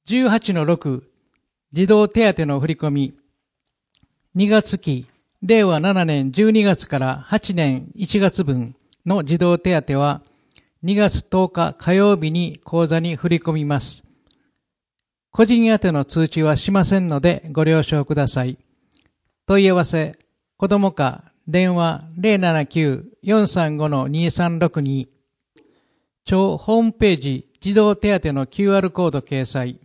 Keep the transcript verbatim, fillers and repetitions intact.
じゅうはちのろく、児童手当の振込、にがつ期、れいわななねんじゅうにがつからはちねんいちがつ分の児童手当は、にがつとおか火曜日に口座に振り込みます。個人宛ての通知はしませんのでご了承ください。問い合わせ、子ども課、電話 ゼロななきゅう よんさんご にさんろくに、庁ホームページ児童手当の キューアール コード掲載。